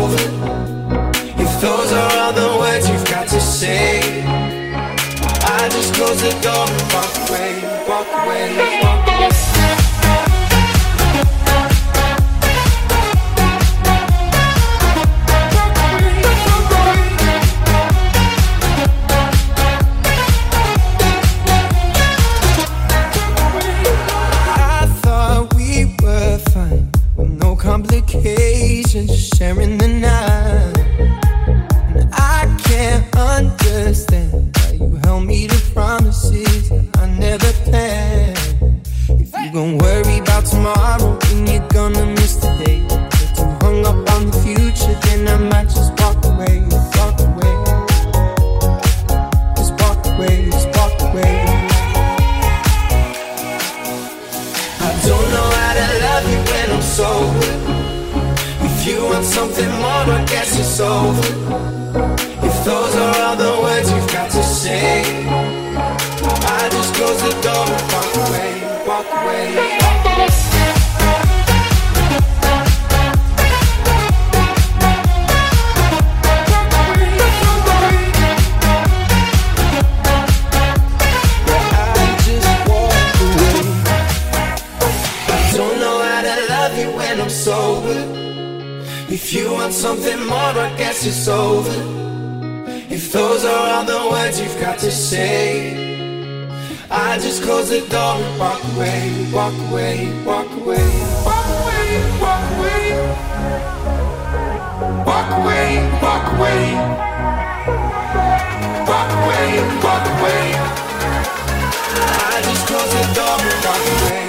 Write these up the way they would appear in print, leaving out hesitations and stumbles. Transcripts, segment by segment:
over. If those are all the words you've got to say, I just close the door and walk away, walk away, walk away. Complications, sharing the night. And I can't understand why you held me to promises that I never planned. If you gon' worry about tomorrow, then you're gonna miss the day. If you hung up on the future, then I might just walk away, walk away. Just walk away, just walk away. I don't know how to love you when I'm sober. If you want something more, I guess it's over. If those are all the words you've got to say, I just close the door and walk away, walk away, walk away. If you want something more, I guess it's over. If those are all the words you've got to say, I just close the door and walk away, walk away, walk away, walk away, walk away, walk away, walk away, walk away, walk away. I just close the door and walk away.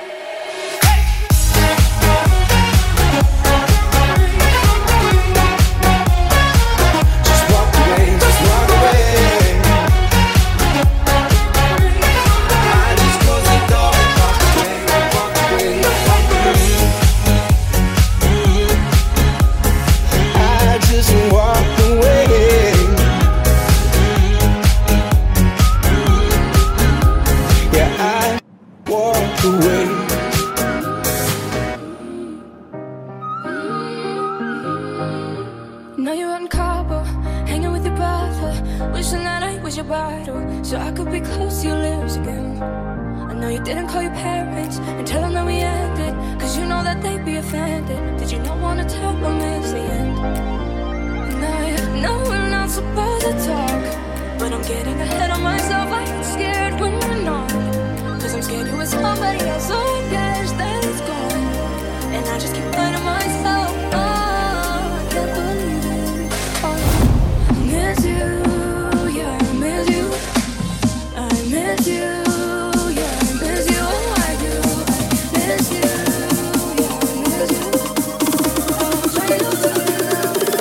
So I could be close to your lips again. I know you didn't call your parents and tell them that we ended, cause you know that they'd be offended. Did you not wanna tell them it's the end? And I know we're not supposed to talk, but I'm getting ahead of myself. I get scared when we're not, cause I'm scared you with somebody else. So I guess that it's gone, and I just keep lying to myself. Oh, I can't believe it. Oh, I miss you. Miss you, yeah, I miss you, oh, I do. I miss you, yeah, I miss you.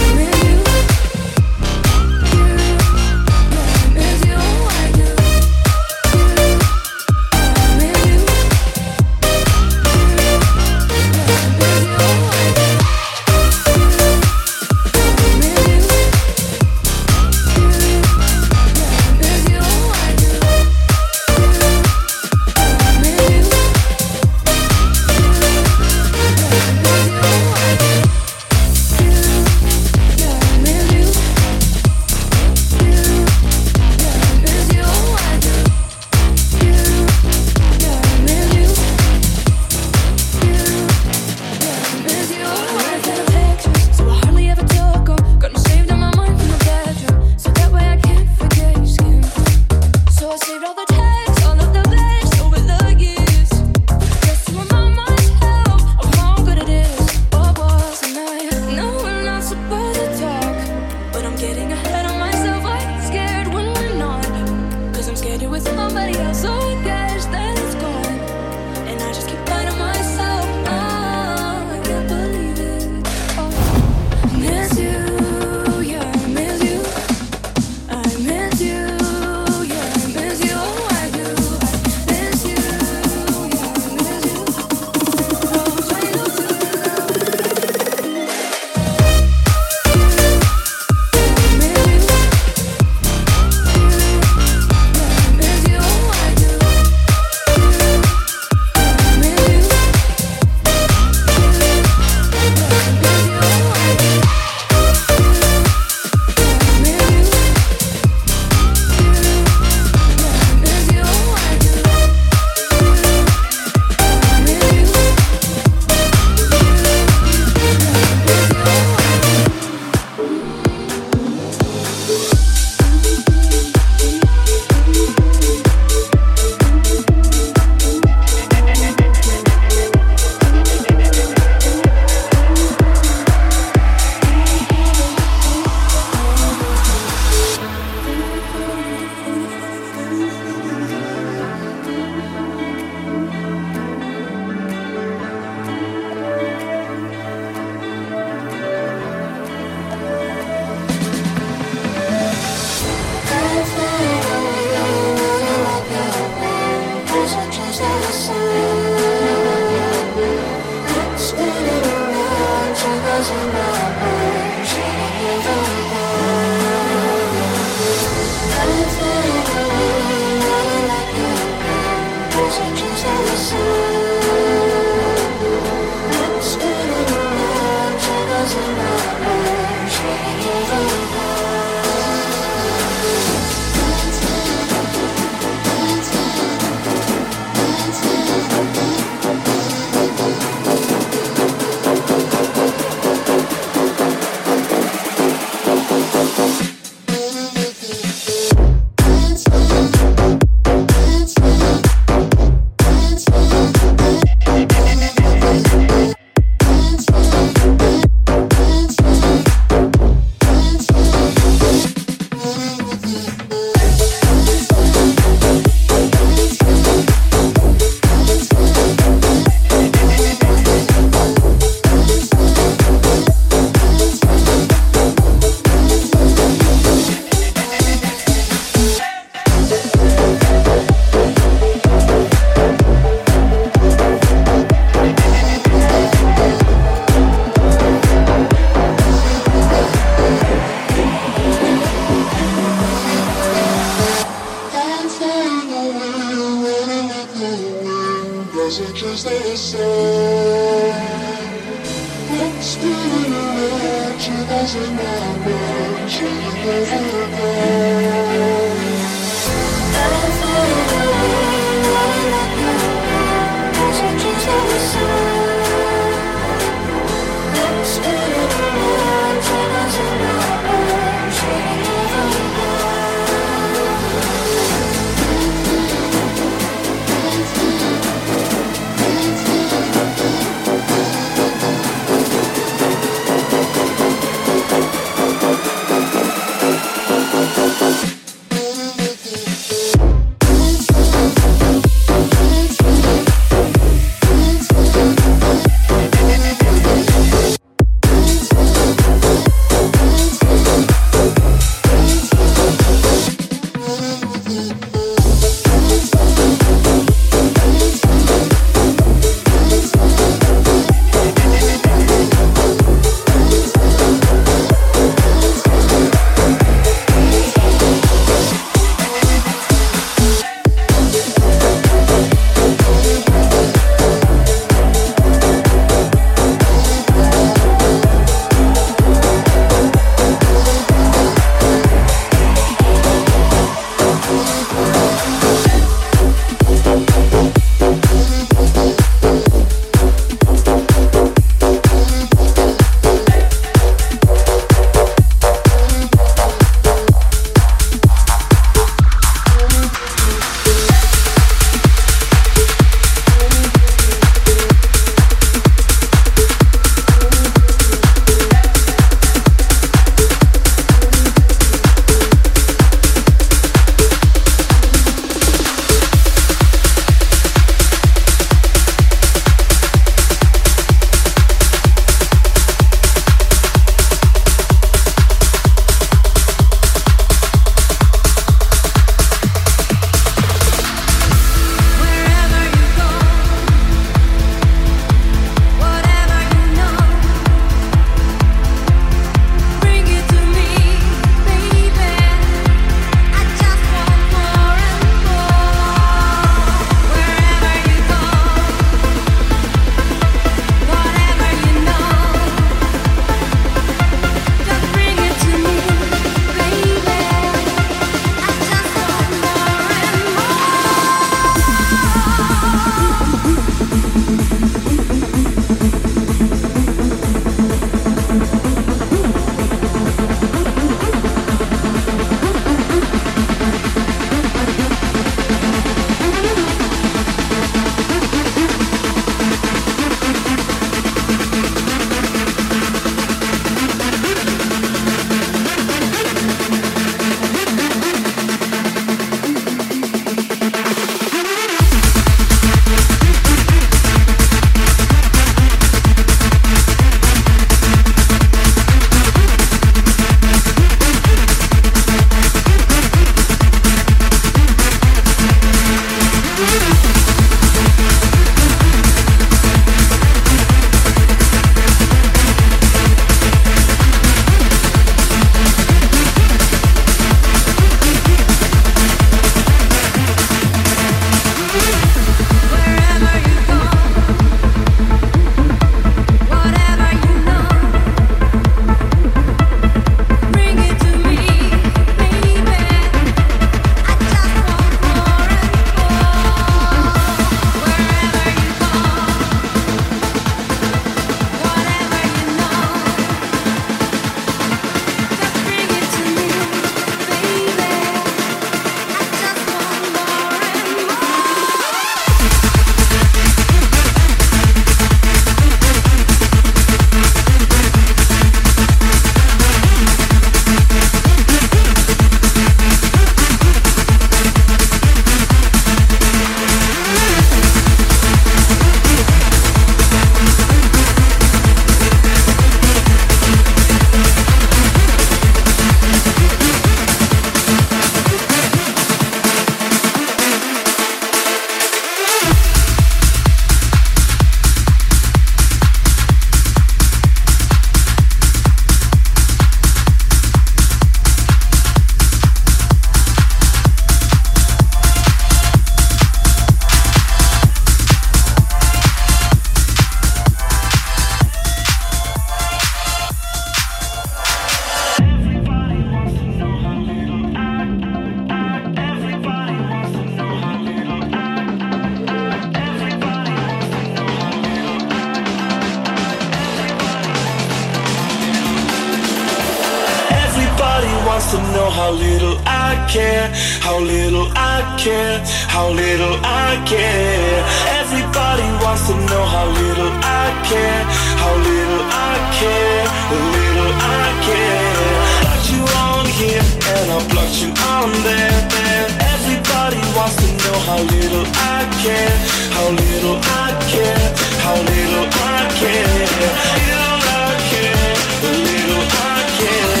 wants to know how little I care, how little I care, how little I care. Everybody wants to know how little I care, how little I care, how little I care. Got you on here and I blocked you on there. Everybody wants to know how little I care, how little I care, how little I care, little I care, little I care.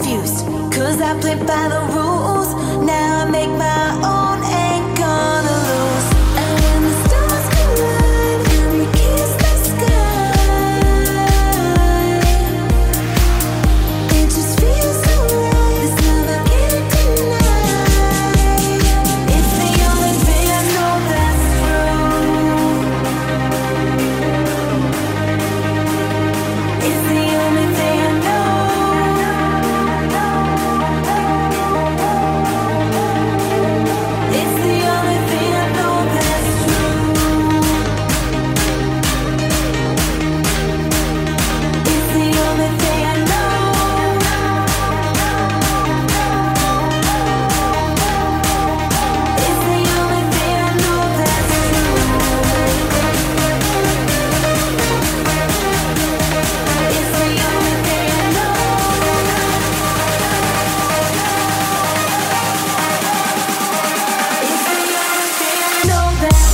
confused, 'cause I played by the rules. Now I make my own, ain't gonna lose. And when the stars collide and we kiss the sky, it just feels so right. This love I can't deny. It's the only thing I know that's true. It's the only thing I know. It's the only thing I know that's true. It's the only thing I know. It's the only thing I know that's true. It's the only thing I know. It's the only thing I know that's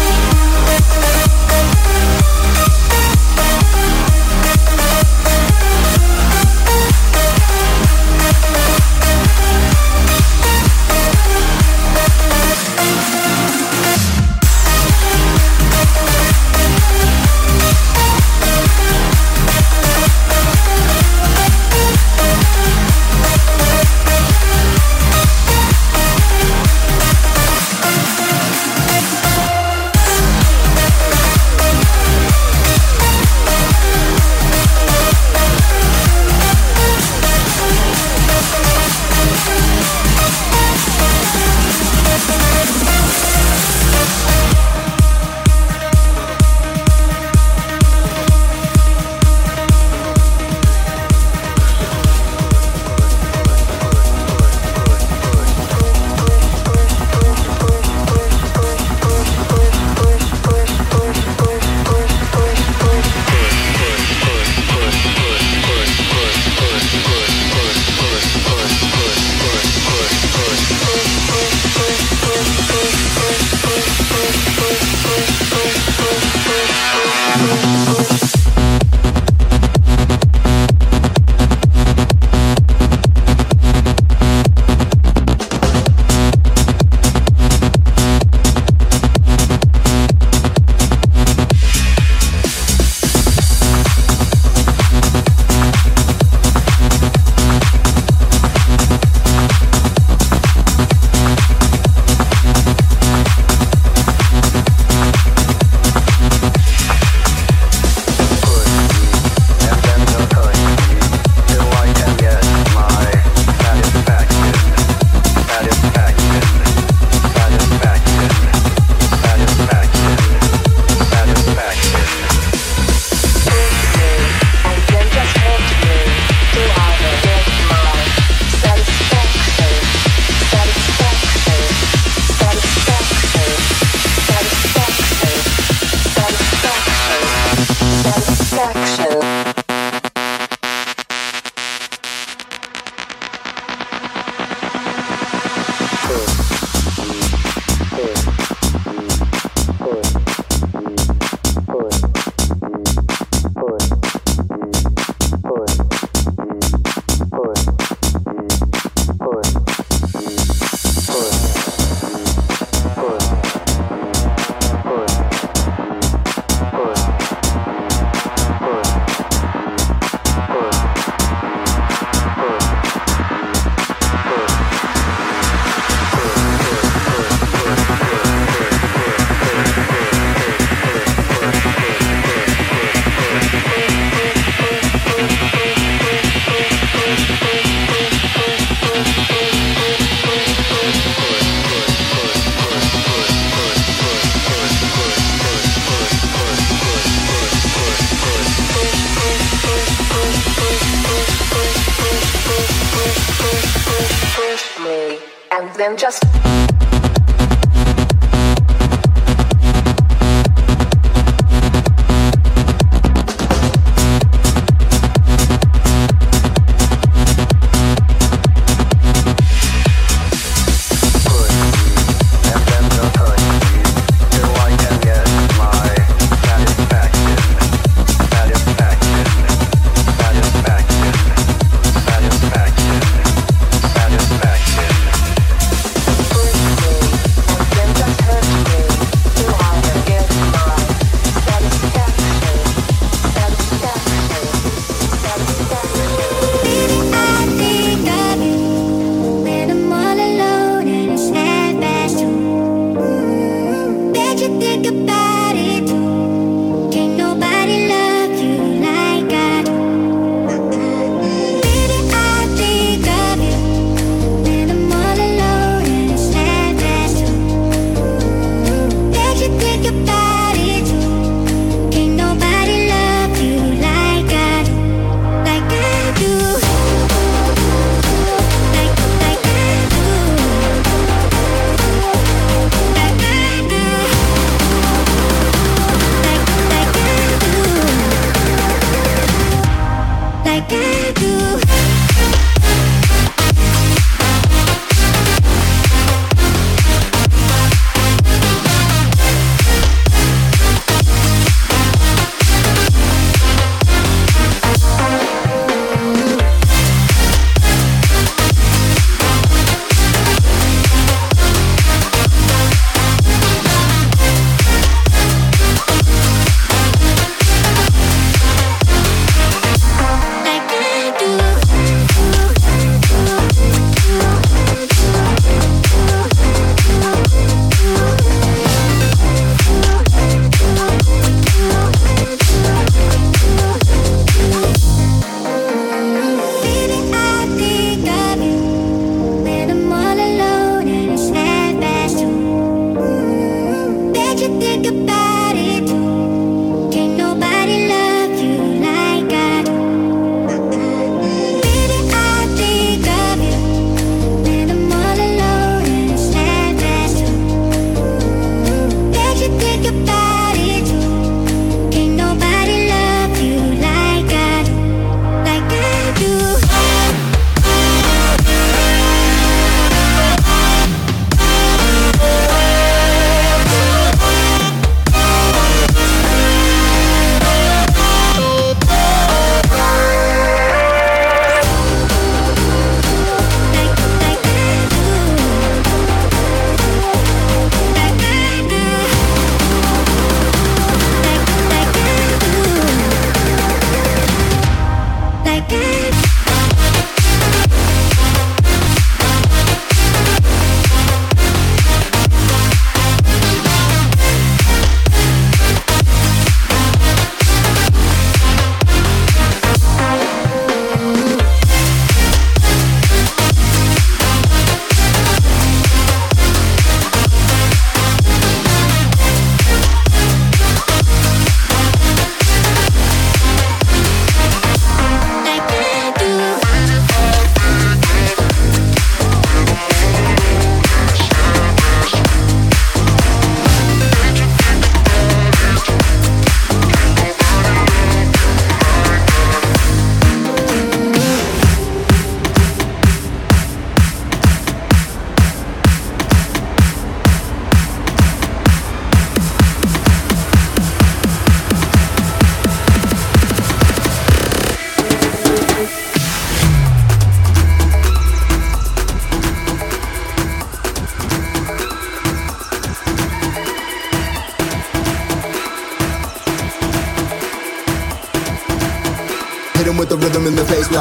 and then just Satisfaction.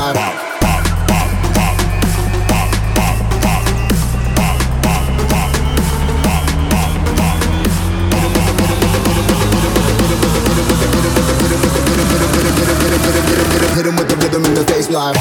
baseline. Hit him with the rhythm in the baseline.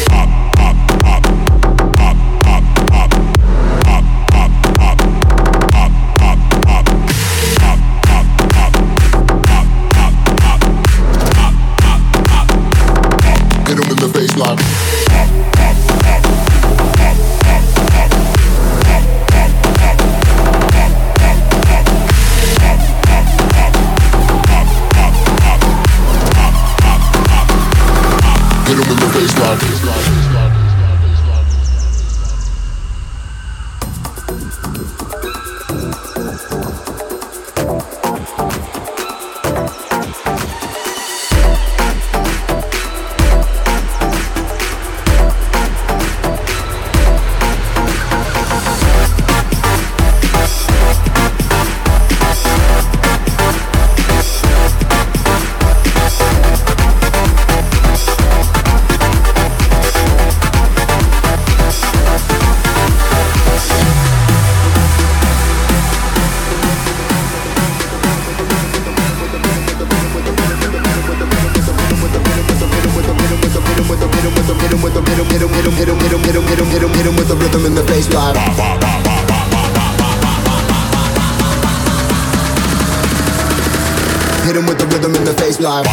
Hit him with the rhythm in the baseline.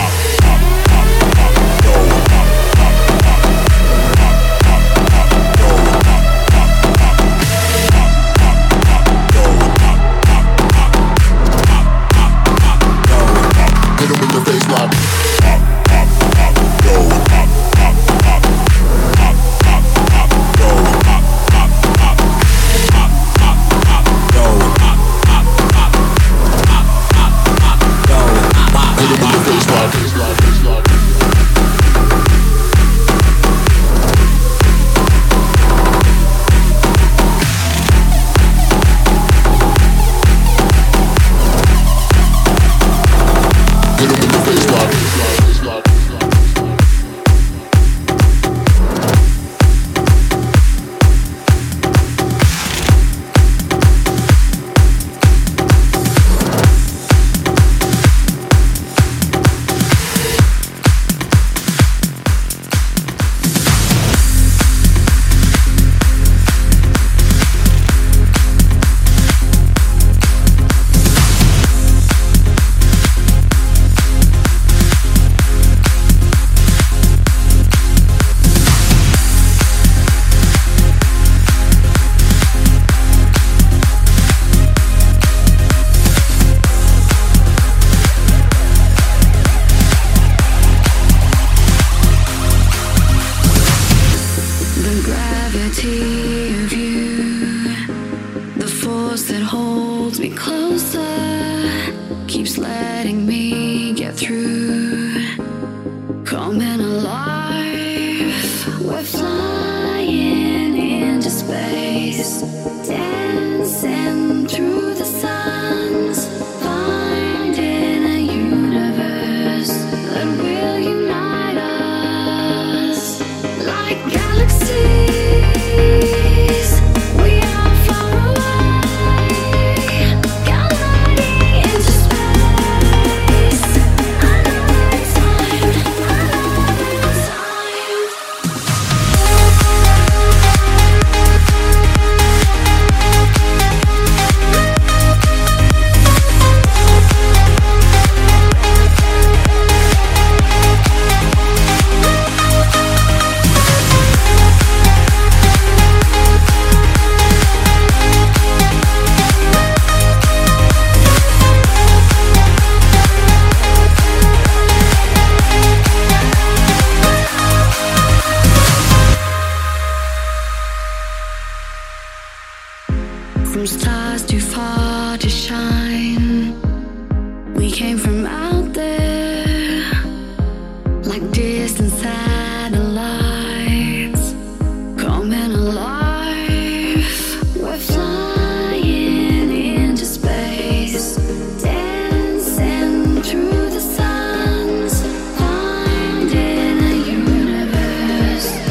From stars too far to shine, we came from out there, like distant satellites, coming alive. We're flying into space, dancing through the suns, finding a universe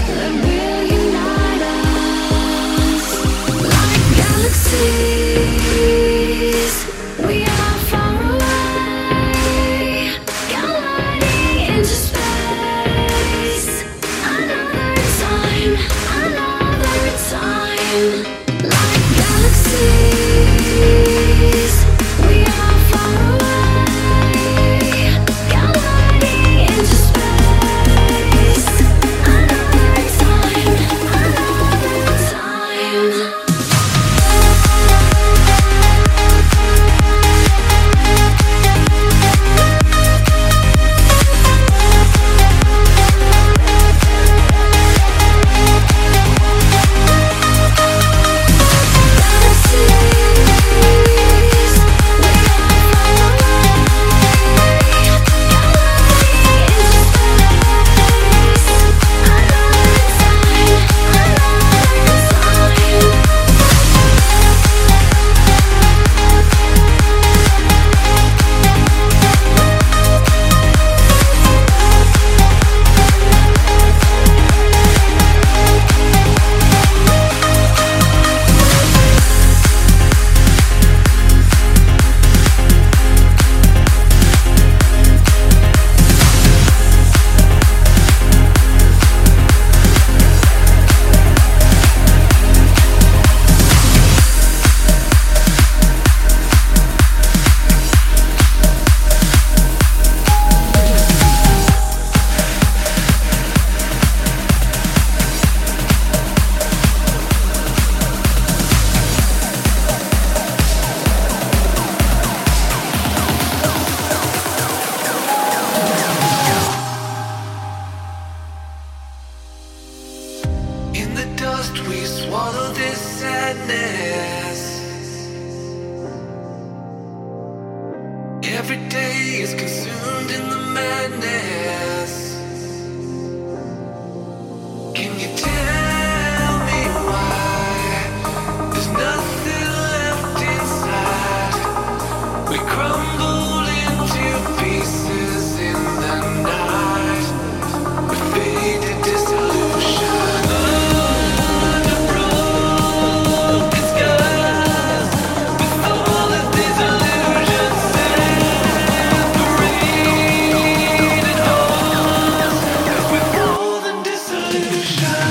we swallow this sadness? Every day is consumed in the madness. Can you tell me why there's nothing left inside? We crumble into pieces in the night. We fade to dissolution. Under broken skies, with all of these illusions separated hearts, we're more than dissolution.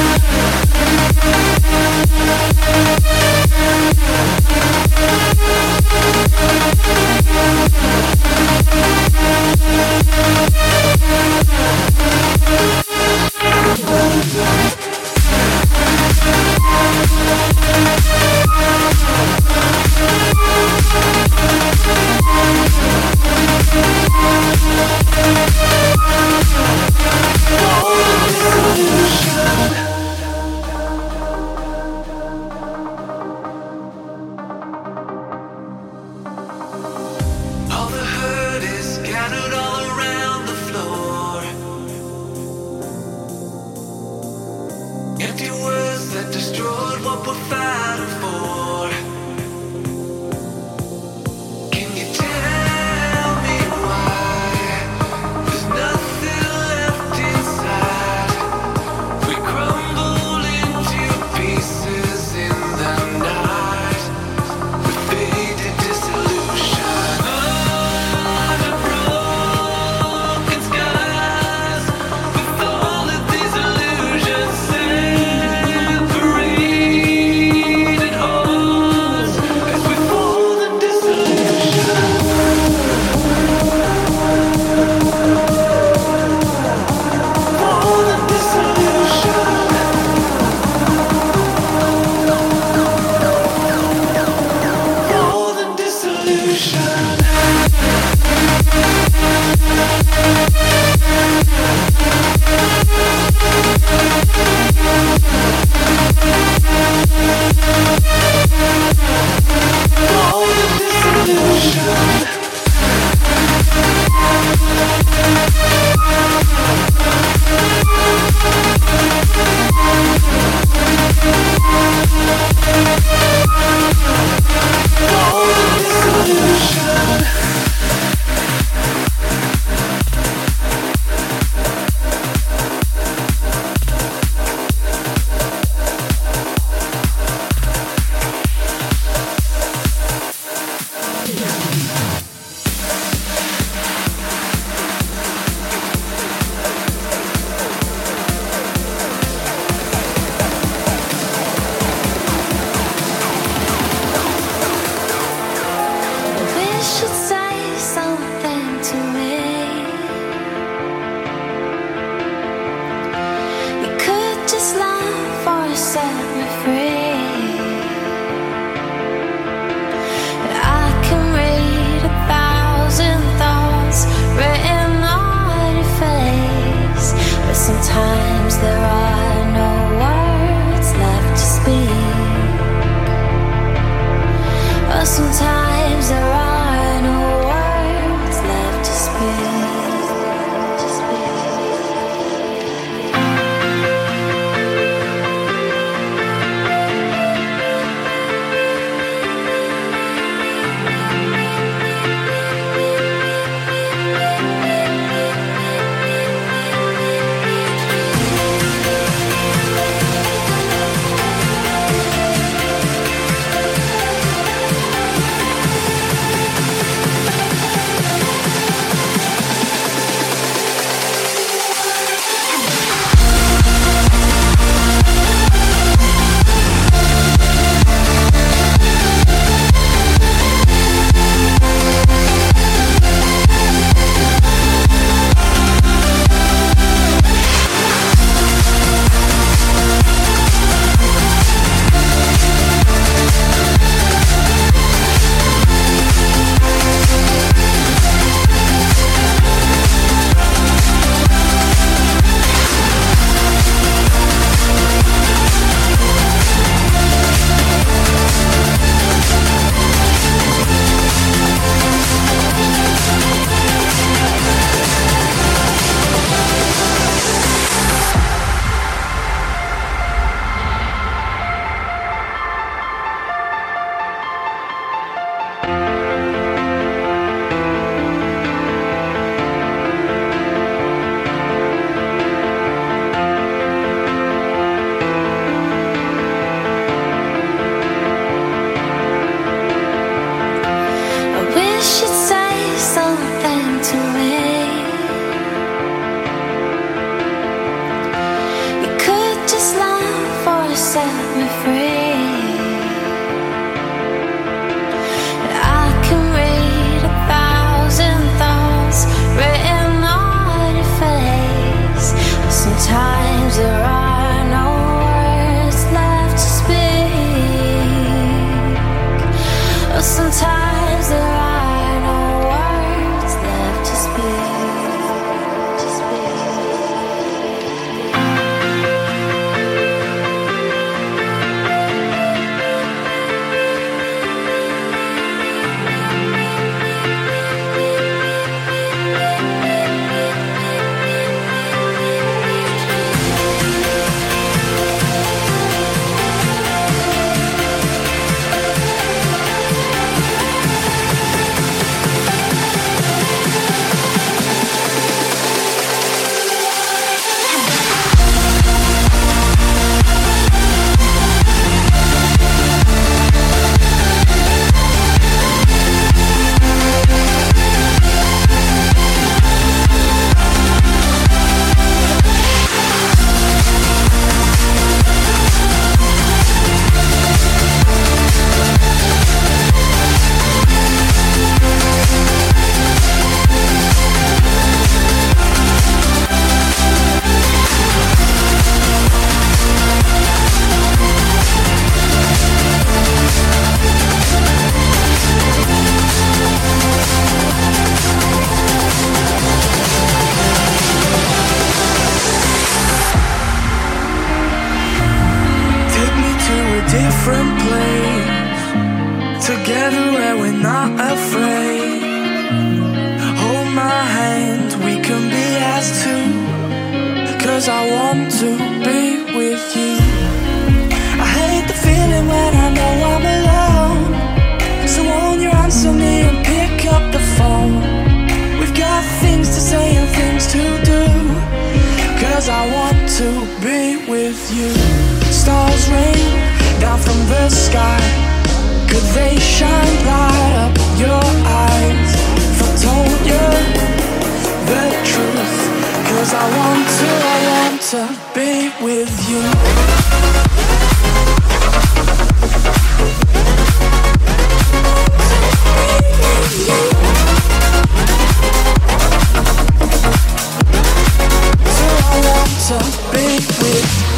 All the hurt is scattered all around the floor. Empty words that destroyed what we're fighting for. Can you tell me why there's nothing left inside? We crumble into pieces in the night. We fade to dissolution. Under broken skies, with all of these illusions separated set me free. I can read 1,000 thoughts written on your face. Sometimes there are no words left to speak. Sometimes there are no words left to speak. Different place, together where we're not afraid. Hold my hand, we can be as two, 'cause I want to be with you. I hate the feeling when I know I'm alone, so won't you answer me and pick up the phone? We've got things to say and things to do, 'cause I want to be with you. Stars rain down from the sky, could they shine light up your eyes? If I told you the truth, 'cause I want to be with you. So I want to be with you.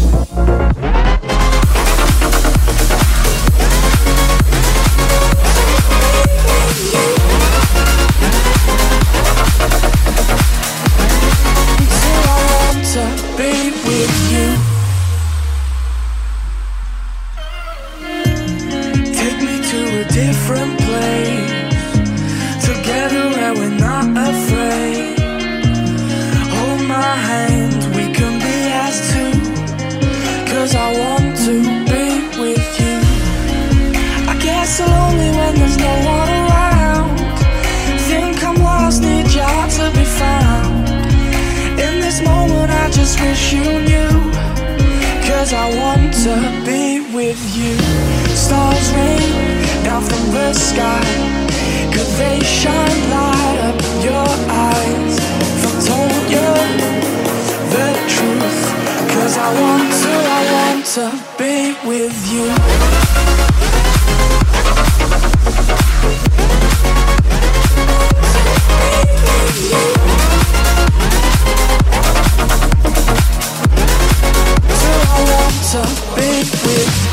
Different place, together where we're not afraid. Hold my hand, we can be as two, 'cause I want to be with you. I get so lonely when there's no one around. Think I'm lost, need your heart to be found. In this moment I just wish you knew, 'cause I want to be with you. Stars rain down from the sky, could they shine light up your eyes? If I told you the truth, 'cause I want to be with you. So I want to be with you.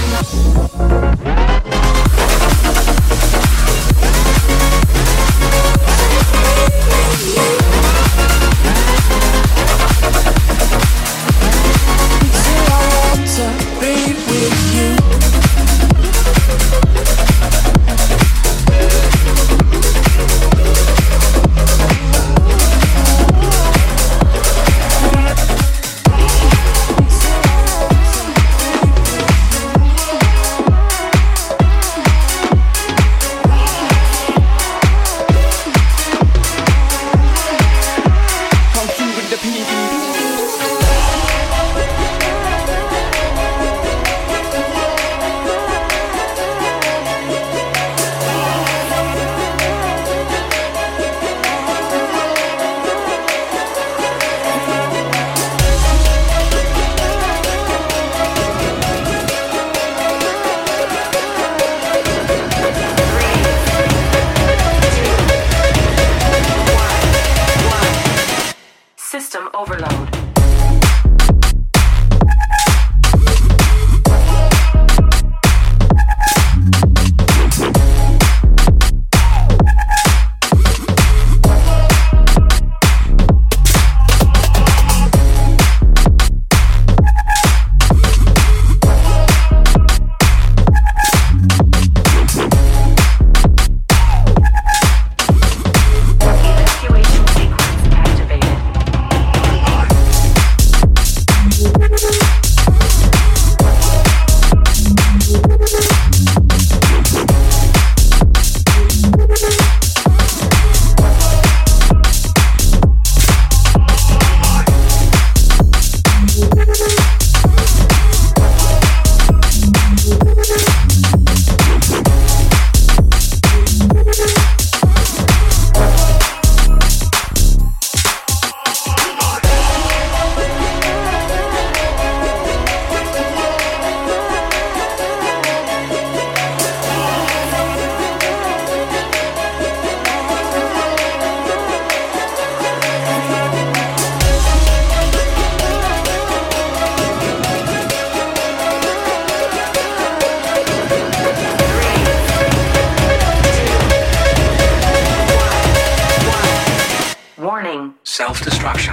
self-destruction.